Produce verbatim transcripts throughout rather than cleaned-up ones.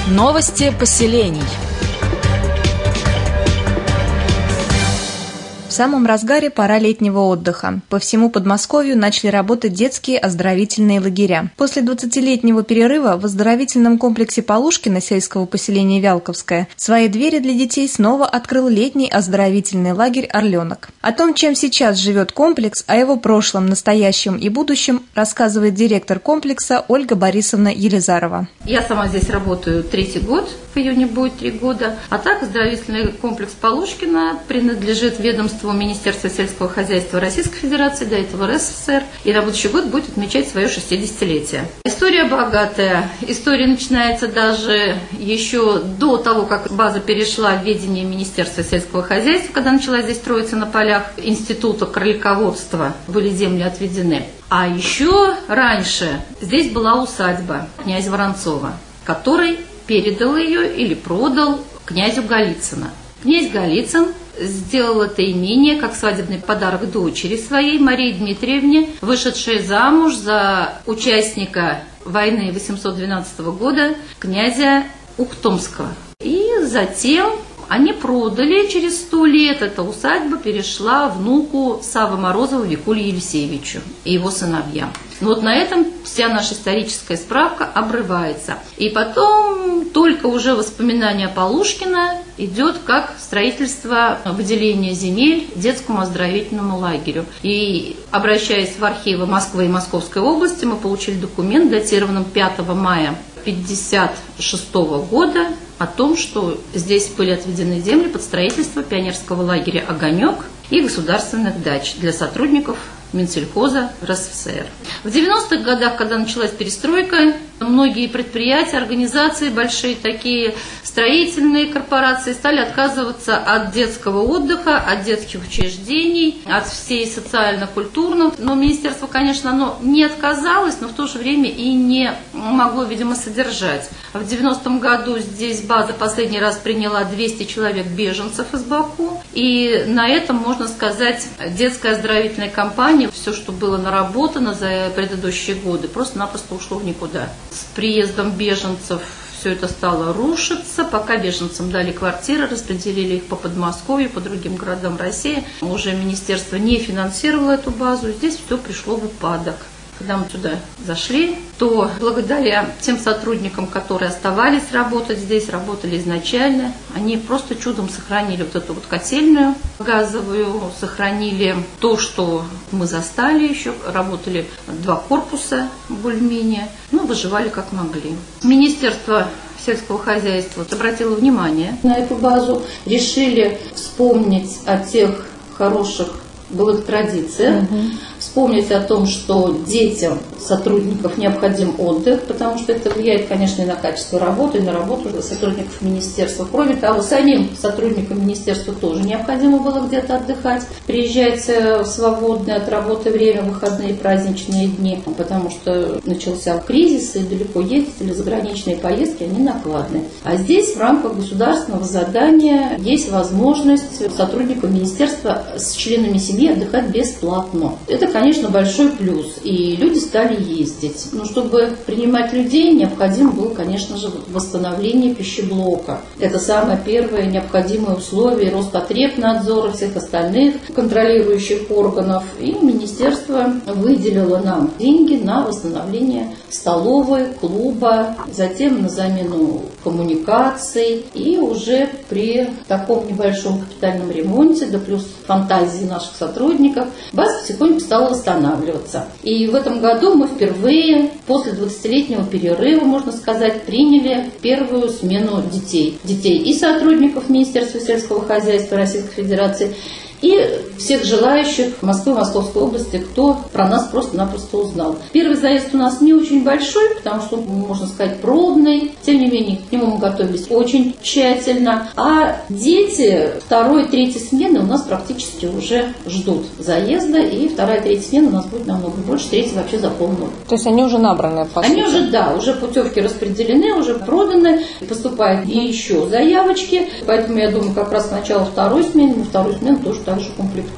Новости поселений. В самом разгаре пора летнего отдыха. По всему Подмосковью начали работать детские оздоровительные лагеря. После двадцатилетнего перерыва в оздоровительном комплексе Полушкино сельского поселения Вялковское свои двери для детей снова открыл летний оздоровительный лагерь «Орленок». О том, чем сейчас живет комплекс, о его прошлом, настоящем и будущем, рассказывает директор комплекса Ольга Борисовна Елизарова. Я сама здесь работаю третий год, в июне будет три года. А так, оздоровительный комплекс Полушкино принадлежит ведомству Министерства сельского хозяйства Российской Федерации, до этого РСФСР, и на будущий год будет отмечать свое шестидесятилетие. История богатая. История начинается даже еще до того, как база перешла в ведение Министерства сельского хозяйства, когда начала здесь строиться на полях Института кролиководства, были земли отведены. А еще раньше здесь была усадьба князя Воронцова, который передал ее или продал князю Голицыно. Князь Голицын сделал это имение как свадебный подарок дочери своей, Марии Дмитриевне, вышедшей замуж за участника войны восемьсот двенадцатого года, князя Ухтомского. И затем они продали, через сто лет эта усадьба перешла внуку Саввы Морозова Викулию Елисеевичу и его сыновьям. Вот на этом вся наша историческая справка обрывается. И потом только уже воспоминание Полушкино идет как строительство выделения земель детскому оздоровительному лагерю. И обращаясь в архивы Москвы и Московской области, мы получили документ, датированным пятого мая пятьдесят шестого года, о том, что здесь были отведены земли под строительство пионерского лагеря «Огонек» и государственных дач для сотрудников Минсельхоза РСФСР. В девяностых годах, когда началась перестройка, многие предприятия, организации, большие такие строительные корпорации стали отказываться от детского отдыха, от детских учреждений, от всей социально-культурного. Но министерство, конечно, оно не отказалось, но в то же время и не могло, видимо, содержать. В девяностом году здесь база последний раз приняла двести человек беженцев из Баку. И на этом, можно сказать, детская оздоровительная компания, все, что было наработано за предыдущие годы, просто-напросто ушло в никуда. С приездом беженцев все это стало рушиться. Пока беженцам дали квартиры, распределили их по Подмосковью, по другим городам России. Уже министерство не финансировало эту базу, здесь все пришло в упадок. Когда мы туда зашли, то благодаря тем сотрудникам, которые оставались работать здесь, работали изначально, они просто чудом сохранили вот эту вот котельную газовую, сохранили то, что мы застали еще, работали два корпуса более-менее, ну, выживали как могли. Министерство сельского хозяйства обратило внимание на эту базу, решили вспомнить о тех хороших былых традициях, угу. Вспомнить о том, что детям сотрудников необходим отдых, потому что это влияет, конечно, и на качество работы, и на работу сотрудников министерства. Кроме того, самим сотрудникам министерства тоже необходимо было где-то отдыхать, приезжать в свободное от работы время, выходные праздничные дни, потому что начался кризис, и далеко ездить или заграничные поездки, они накладны. А здесь в рамках государственного задания есть возможность сотрудникам министерства с членами семьи отдыхать бесплатно. Это, конечно, большой плюс, и люди стали ездить. Но чтобы принимать людей, необходимо было, конечно же, восстановление пищеблока. Это самое первое необходимое условие Роспотребнадзора, всех остальных контролирующих органов. И министерство выделило нам деньги на восстановление столовой, клуба, затем на замену коммуникаций. И уже при таком небольшом капитальном ремонте, да плюс фантазии наших сотрудников, база потихоньку стала восстанавливаться. И в этом году мы впервые после двадцатилетнего перерыва, можно сказать, приняли первую смену детей. Детей и сотрудников Министерства сельского хозяйства Российской Федерации, и всех желающих Москвы, Московской области, кто про нас просто-напросто узнал. Первый заезд у нас не очень большой, потому что, можно сказать, пробный. Тем не менее, к нему мы готовились очень тщательно. А дети второй, третьей смены у нас практически уже ждут заезда. И вторая, третья смена у нас будет намного больше. Третья вообще заполнена. То есть они уже набраны, по сути? Они уже, да, уже путевки распределены, уже проданы. Поступают и еще заявочки. Поэтому, я думаю, как раз с начала второй смены, мы вторую смену тоже также комплектуем.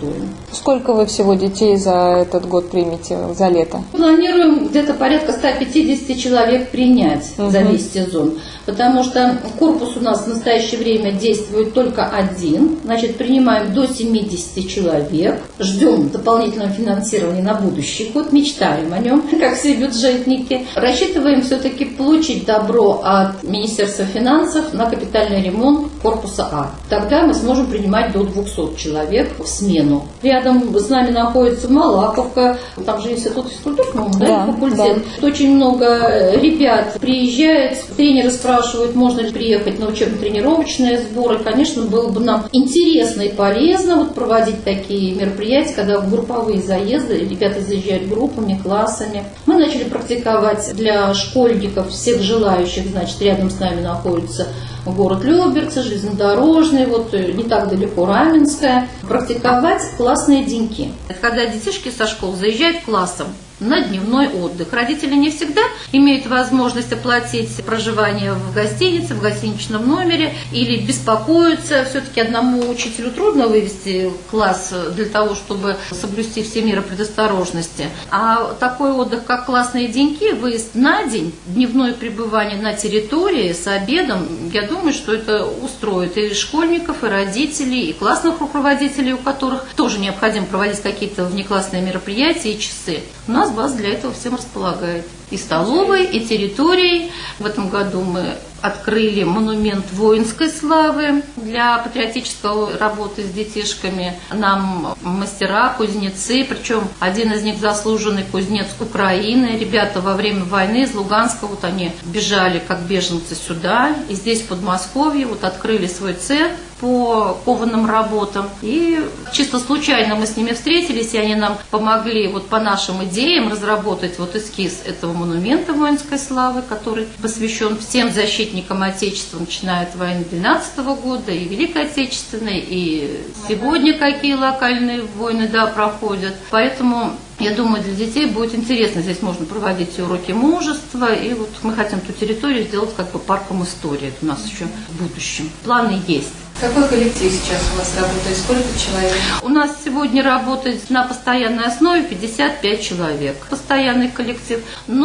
Сколько вы всего детей за этот год примете, за лето? Планируем где-то порядка ста пятидесяти человек принять угу. за весь сезон, потому что корпус у нас в настоящее время действует только один, значит, принимаем до семидесяти человек, ждем дополнительного финансирования на будущий год, мечтаем о нем, как все бюджетники. Рассчитываем все-таки получить добро от Министерства финансов на капитальный ремонт корпуса А. Тогда мы сможем принимать до двухсот человек в смену. Рядом с нами находится Малаковка, там же институт физкультуры, по-моему, да, да, факультет. Да. Очень много ребят приезжает, тренеры спрашивают, можно ли приехать на учебно-тренировочные сборы. Конечно, было бы нам интересно и полезно вот проводить такие мероприятия, когда групповые заезды, ребята заезжают группами, классами. Мы начали практиковать для школьников, всех желающих, значит, рядом с нами находится город Люберцы, железнодорожный, вот не так далеко Раменская, практиковать классные деньки. Когда детишки со школ заезжают классом на дневной отдых. Родители не всегда имеют возможность оплатить проживание в гостинице, в гостиничном номере, или беспокоятся. Все-таки одному учителю трудно вывести класс для того, чтобы соблюсти все меры предосторожности. А такой отдых, как классные деньки, выезд на день, дневное пребывание на территории с обедом, я думаю, что это устроит и школьников, и родителей, и классных руководителей, у которых тоже необходимо проводить какие-то внеклассные мероприятия и часы. У нас база для этого всем располагает. И столовой, и территорией. В этом году мы открыли монумент воинской славы для патриотической работы с детишками. Нам мастера, кузнецы, причем один из них заслуженный кузнец Украины. Ребята во время войны из Луганска, вот они бежали как беженцы сюда. И здесь, в Подмосковье, вот открыли свой цех по кованым работам. И чисто случайно мы с ними встретились, и они нам помогли вот по нашим идеям разработать вот эскиз этого монумента воинской славы, который посвящен всем защитникам Отечества, начиная от войны двенадцатого года, и Великой Отечественной, и сегодня какие локальные войны, да, проходят. Поэтому я думаю, для детей будет интересно. Здесь можно проводить и уроки мужества, и вот мы хотим ту территорию сделать как бы парком истории. Это у нас еще в будущем. Планы есть. Какой коллектив сейчас у вас работает? Сколько человек? У нас сегодня работает на постоянной основе пятьдесят пять человек. Постоянный коллектив.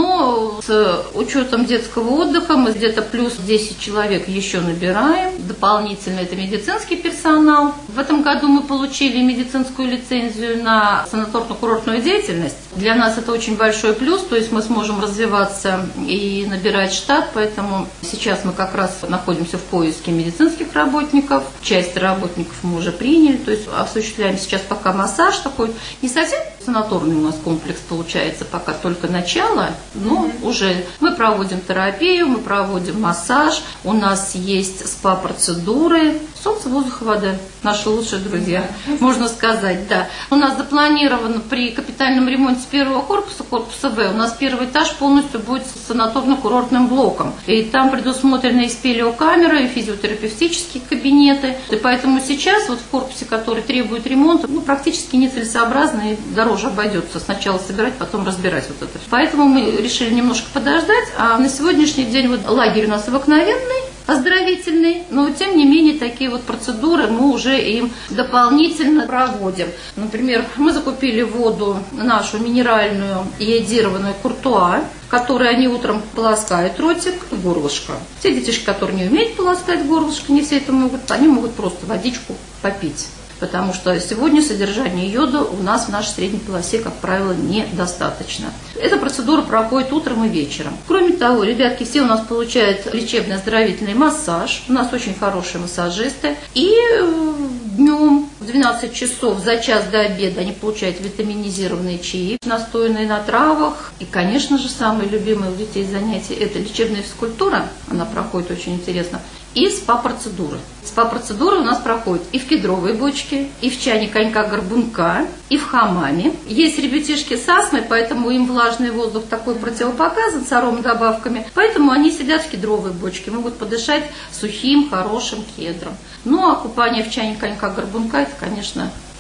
Но с учетом детского отдыха мы где-то плюс десять человек еще набираем. Дополнительно это медицинский персонал. В этом году мы получили медицинскую лицензию на санаторно-курортную деятельность. Для нас это очень большой плюс, то есть мы сможем развиваться и набирать штат, поэтому сейчас мы как раз находимся в поиске медицинских работников. Часть работников мы уже приняли, то есть осуществляем сейчас пока массаж такой, не совсем санаторный у нас комплекс получается, пока только начало, но mm-hmm. уже мы проводим терапию, мы проводим массаж, у нас есть спа-процедуры, солнце, воздух, вода, наши лучшие друзья, mm-hmm. можно сказать, да. У нас запланировано при капитальном ремонте первого корпуса, корпуса В, у нас первый этаж полностью будет с санаторно-курортным блоком, и там предусмотрены и спелеокамера, и физиотерапевтические кабинеты. И поэтому сейчас вот в корпусе, который требует ремонта, ну, практически нецелесообразно и дороже обойдется. Сначала собирать, потом разбирать вот это. Поэтому мы решили немножко подождать. А на сегодняшний день вот лагерь у нас обыкновенный, оздоровительный, но тем не менее такие вот процедуры мы уже им дополнительно проводим. Например, мы закупили воду нашу минеральную йодированную Куртуа, которые они утром полоскают ротик и горлышко. Те детишки, которые не умеют полоскать горлышко, не все это могут, они могут просто водичку попить. Потому что сегодня содержание йода у нас в нашей средней полосе, как правило, недостаточно. Эта процедура проходит утром и вечером. Кроме того, ребятки все у нас получают лечебный оздоровительный массаж. У нас очень хорошие массажисты. И днем в двенадцать часов за час до обеда они получают витаминизированные чаи, настоянные на травах. И, конечно же, самое любимое у детей занятие – это лечебная физкультура. Она проходит очень интересно. И спа-процедуры. Спа-процедуры у нас проходят и в кедровой бочке, и в чане конька-горбунка, и в хамаме. Есть ребятишки с астмой, поэтому им влажный воздух такой противопоказан с аромадобавками. Поэтому они сидят в кедровой бочке, могут подышать сухим, хорошим кедром. Ну а купание в чане конька-горбунка – это, конечно,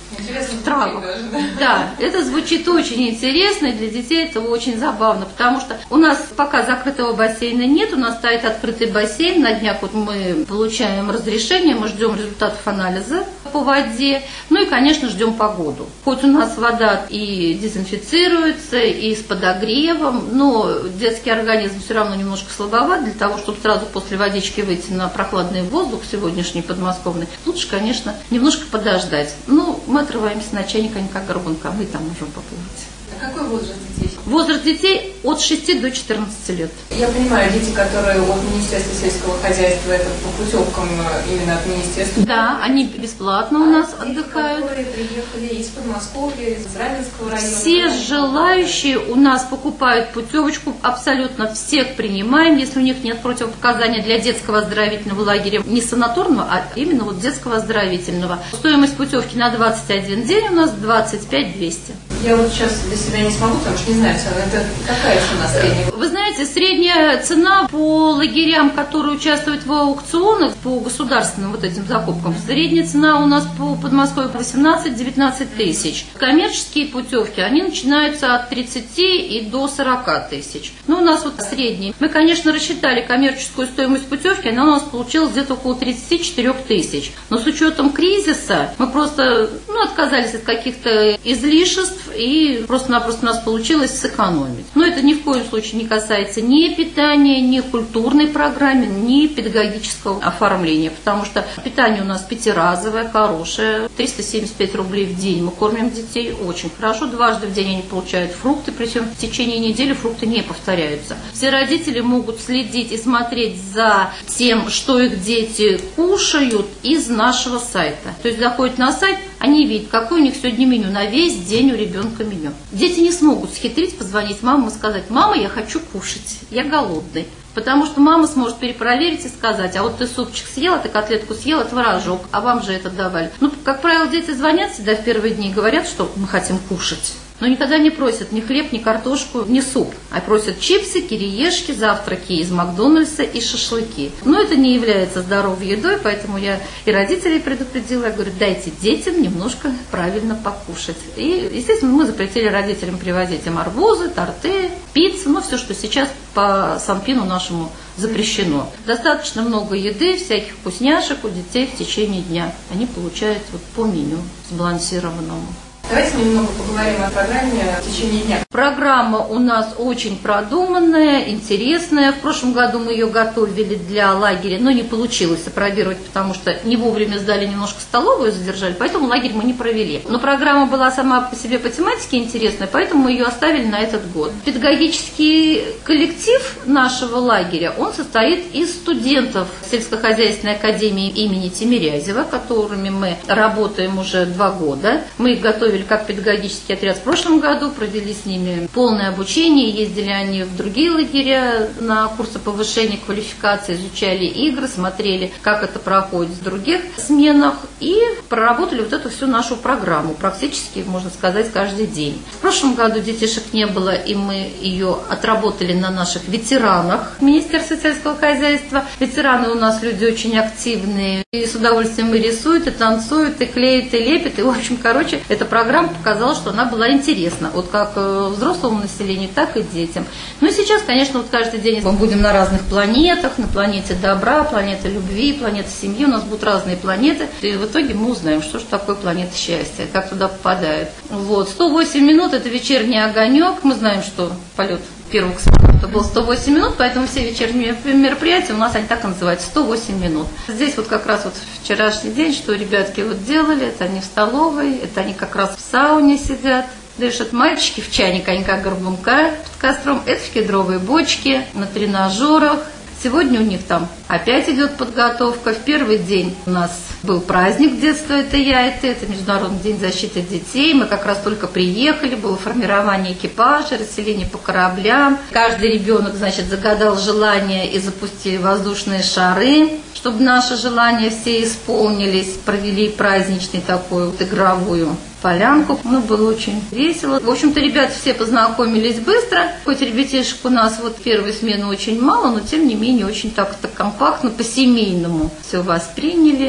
в травах. Да, это звучит очень интересно, и для детей это очень забавно, потому что у нас пока закрытого бассейна нет, у нас стоит открытый бассейн, на днях вот мы получаем разрешение, мы ждем результатов анализа по воде, ну и, конечно, ждем погоду. Хоть у нас вода и дезинфицируется, и с подогревом, но детский организм все равно немножко слабоват для того, чтобы сразу после водички выйти на прохладный воздух сегодняшний подмосковный. Лучше, конечно, немножко подождать. Ну, мы отрываемся на чайник, а не как горбунка, мы там можем поплавать. А какой возраст детей? Возраст детей от шести до четырнадцати лет. Я понимаю, дети, которые от Министерства сельского хозяйства, это по путевкам именно от Министерства. Да, они бесплатно у нас отдыхают. Которые приехали из Подмосковья, из Раменского района. Все желающие у нас покупают путевочку, абсолютно всех принимаем, если у них нет противопоказаний для детского оздоровительного лагеря, не санаторного, а именно вот детского оздоровительного. Стоимость путевки на двадцать один день у нас двадцать пять тысяч двести. Я вот сейчас для себя не смогу, потому что не знаю, это какая цена средняя? Вы знаете, средняя цена по лагерям, которые участвуют в аукционах, по государственным вот этим закупкам, средняя цена у нас по Подмосковью восемнадцать-девятнадцать тысяч. Коммерческие путевки, они начинаются от тридцати и до сорока тысяч. Ну, у нас вот средний. Мы, конечно, рассчитали коммерческую стоимость путевки, она у нас получилась где-то около тридцати четырёх тысяч. Но с учетом кризиса мы просто ну, отказались от каких-то излишеств, и просто-напросто у нас получилось сэкономить. Но это ни в коем случае не касается ни питания, ни культурной программы, ни педагогического оформления, потому что питание у нас пятиразовое, хорошее, триста семьдесят пять рублей в день мы кормим детей очень хорошо, дважды в день они получают фрукты, причем в течение недели фрукты не повторяются. Все родители могут следить и смотреть за тем, что их дети кушают из нашего сайта. То есть заходят на сайт, они видят, какое у них сегодня меню, на весь день у ребенка меню. Дети не смогут схитрить, позвонить маме и сказать: мама, я хочу кушать, я голодный. Потому что мама сможет перепроверить и сказать: а вот ты супчик съела, ты котлетку съела, творожок, а вам же это давали. Ну, как правило, дети звонят всегда в первые дни и говорят, что мы хотим кушать. Но никогда не просят ни хлеб, ни картошку, ни суп, а просят чипсы, кириешки, завтраки из Макдональдса и шашлыки. Но это не является здоровой едой, поэтому я и родителей предупредила, я говорю: дайте детям немножко правильно покушать. И, естественно, мы запретили родителям привозить им арбузы, торты, пиццу, ну все, что сейчас по Санпину нашему запрещено. Достаточно много еды, всяких вкусняшек у детей в течение дня. Они получают вот по меню сбалансированному. Давайте немного поговорим о программе в течение дня. Программа у нас очень продуманная, интересная. В прошлом году мы ее готовили для лагеря, но не получилось опробировать, потому что не вовремя сдали немножко столовую, задержали, поэтому лагерь мы не провели. Но программа была сама по себе по тематике интересная, поэтому мы ее оставили на этот год. Педагогический коллектив нашего лагеря, он состоит из студентов сельскохозяйственной академии имени Тимирязева, которыми мы работаем уже два года. Мы их готовили как педагогический отряд в прошлом году, провели с ними полное обучение, ездили они в другие лагеря на курсы повышения квалификации, изучали игры, смотрели, как это проходит в других сменах и проработали вот эту всю нашу программу, практически, можно сказать, каждый день. В прошлом году детишек не было, и мы ее отработали на наших ветеранах Министерства сельского хозяйства. Ветераны у нас люди очень активные, и с удовольствием и рисуют, и танцуют, и клеят, и лепят, и, в общем, короче, эта программа показала, что она была интересна, вот как взрослому населению, так и детям. Ну и сейчас, конечно, вот каждый день мы будем на разных планетах, на планете добра, планета любви, планета семьи, у нас будут разные планеты, и в итоге мы узнаем, что же такое планета счастья, как туда попадают. Вот, сто восемь минут – это вечерний огонек, мы знаем, что полет первого космонавта был сто восемь минут, поэтому все вечерние мероприятия у нас они так и называются, сто восемь минут. Здесь вот как раз вот вчерашний день, что ребятки вот делали, это они в столовой, это они как раз в сауне сидят, дышат мальчики в чайник, они как горбунка под костром, это в кедровые бочки, на тренажерах. Сегодня у них там опять идет подготовка. В первый день у нас был праздник «Детство – это я, это это», Международный день защиты детей. Мы как раз только приехали, было формирование экипажа, расселение по кораблям. Каждый ребенок, значит, загадал желание и запустили воздушные шары, чтобы наши желания все исполнились. Провели праздничный такой вот игровую полянку. Ну, было очень весело. В общем-то, ребята все познакомились быстро. Хоть ребятишек у нас вот первой смены очень мало, но тем не менее очень так-то компактно, по-семейному все восприняли, все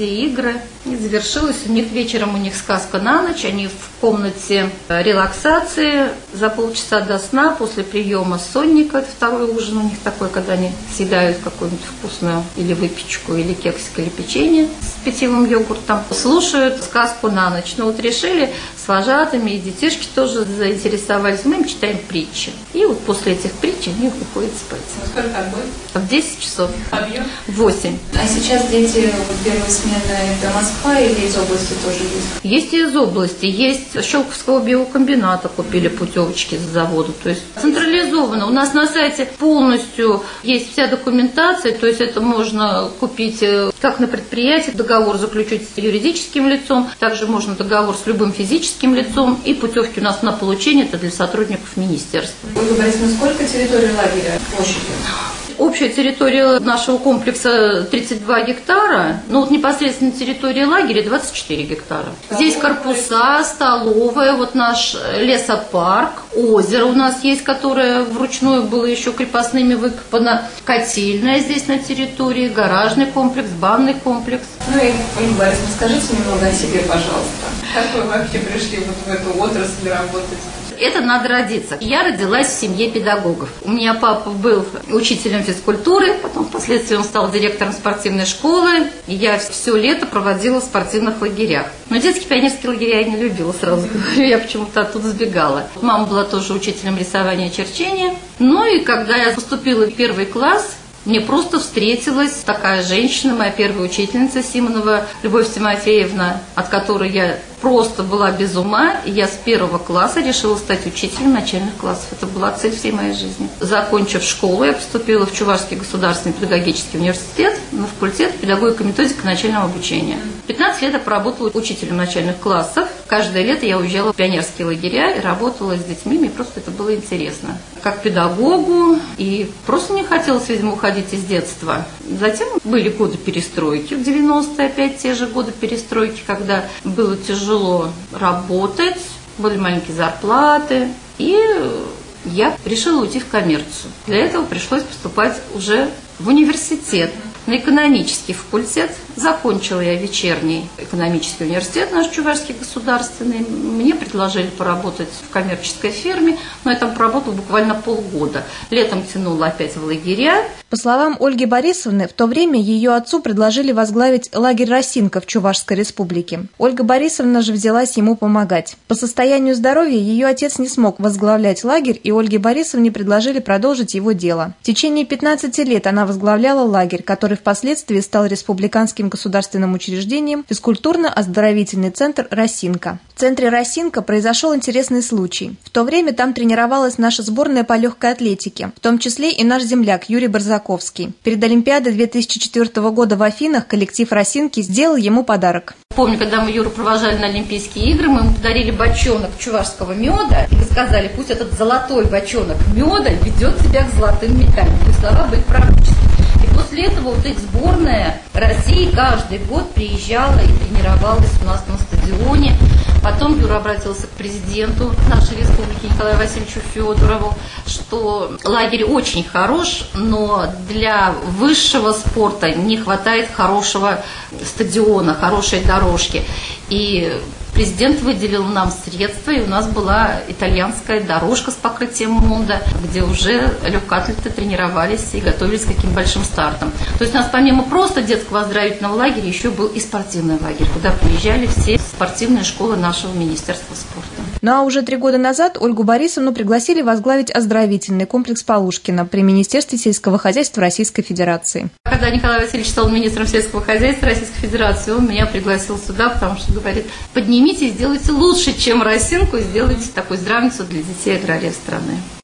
игры. И завершилось у них вечером, у них сказка на ночь. Они в комнате релаксации за полчаса до сна после приема сонника. Это второй ужин у них такой, когда они съедают какую-нибудь вкусную или выпечку, или кексик, или печенье с питьевым йогуртом. Слушают сказку на ночь. Ну вот решили с вожатыми, и детишки тоже заинтересовались. Мы им читаем притчи. И вот после этих притч они уходят спать. Во сколько отбой? В десять часов. Объем? В восемь. А сейчас дети вот, первой смены это Москва или из области тоже есть? Есть и из области. Есть с Щелковского биокомбината купили путевочки с завода. То есть централизованно. У нас на сайте полностью есть вся документация. То есть это можно купить как на предприятии, договор заключить с юридическим лицом. Также можно договор с любым физическим лицом. И путевки у нас на получение это для сотрудников министерства. Ольга Борисовна, сколько территорий лагеря площадью? Общая территория нашего комплекса тридцать два гектара, но вот непосредственно территория лагеря двадцать четыре гектара. Здесь корпуса, столовая, вот наш лесопарк, озеро у нас есть, которое вручную было еще крепостными выкопано, котельная здесь на территории, гаражный комплекс, банный комплекс. Ну и, Ольга Борисовна, скажите немного о себе, пожалуйста. Как вы вообще пришли вот в эту отрасль работать? Это надо родиться. Я родилась в семье педагогов. У меня папа был учителем физкультуры, потом впоследствии он стал директором спортивной школы. И я все лето проводила в спортивных лагерях. Но детские пионерские лагеря я не любила, сразу говорю, я почему-то оттуда сбегала. Мама была тоже учителем рисования и черчения. Ну и когда я поступила в первый класс, мне просто встретилась такая женщина, моя первая учительница Симонова Любовь Тимофеевна, от которой я просто была без ума, и я с первого класса решила стать учителем начальных классов. Это была цель всей моей жизни. Закончив школу, я поступила в Чувашский государственный педагогический университет на факультет педагогика и методика начального обучения. пятнадцать лет я проработала учителем начальных классов. Каждое лето я уезжала в пионерские лагеря и работала с детьми, мне просто это было интересно. Как педагогу, и просто не хотелось, видимо, уходить из детства. Затем были годы перестройки, в девяностые опять те же годы перестройки, когда было тяжело тяжело работать, были маленькие зарплаты, и я решила уйти в коммерцию. Для этого пришлось поступать уже в университет, на экономический факультет. Закончила я вечерний экономический университет, наш Чувашский государственный. Мне предложили поработать в коммерческой фирме, но я там проработала буквально полгода. Летом тянула опять в лагеря. По словам Ольги Борисовны, в то время ее отцу предложили возглавить лагерь «Росинка» в Чувашской республике. Ольга Борисовна же взялась ему помогать. По состоянию здоровья ее отец не смог возглавлять лагерь, и Ольге Борисовне предложили продолжить его дело. В течение пятнадцати лет она возглавляла лагерь, который впоследствии стал республиканским государственным учреждением физкультурно-оздоровительный центр «Росинка». В центре «Росинка» произошел интересный случай. В то время там тренировалась наша сборная по легкой атлетике, в том числе и наш земляк Юрий Барзаковский. Перед Олимпиадой две тысячи четвёртого года в Афинах коллектив «Росинки» сделал ему подарок. Помню, когда мы Юру провожали на Олимпийские игры, мы ему подарили бочонок чувашского меда, и мы сказали, пусть этот золотой бочонок меда ведет себя к золотым медалям. То есть слова были пророческие. И после этого вот их сборная России каждый год приезжала и тренировалась у нас на стадионе. Потом Юра обратился к президенту нашей республики Николаю Васильевичу Федорову, что лагерь очень хорош, но для высшего спорта не хватает хорошего стадиона, хорошей дорожки. И президент выделил нам средства, и у нас была итальянская дорожка с покрытием Монда, где уже легкоатлеты тренировались и готовились к таким большим стартам. То есть у нас помимо просто детского оздоровительного лагеря еще был и спортивный лагерь, куда приезжали все спортивные школы нашего Министерства спорта. Ну а уже три года назад Ольгу Борисовну пригласили возглавить оздоровительный комплекс Полушкина при Министерстве сельского хозяйства Российской Федерации. Когда Николай Васильевич стал министром сельского хозяйства Российской Федерации, он меня пригласил сюда, потому что говорит, поднимите и сделайте лучше, чем Росинку, и сделайте такую здравницу для детей аграриев страны.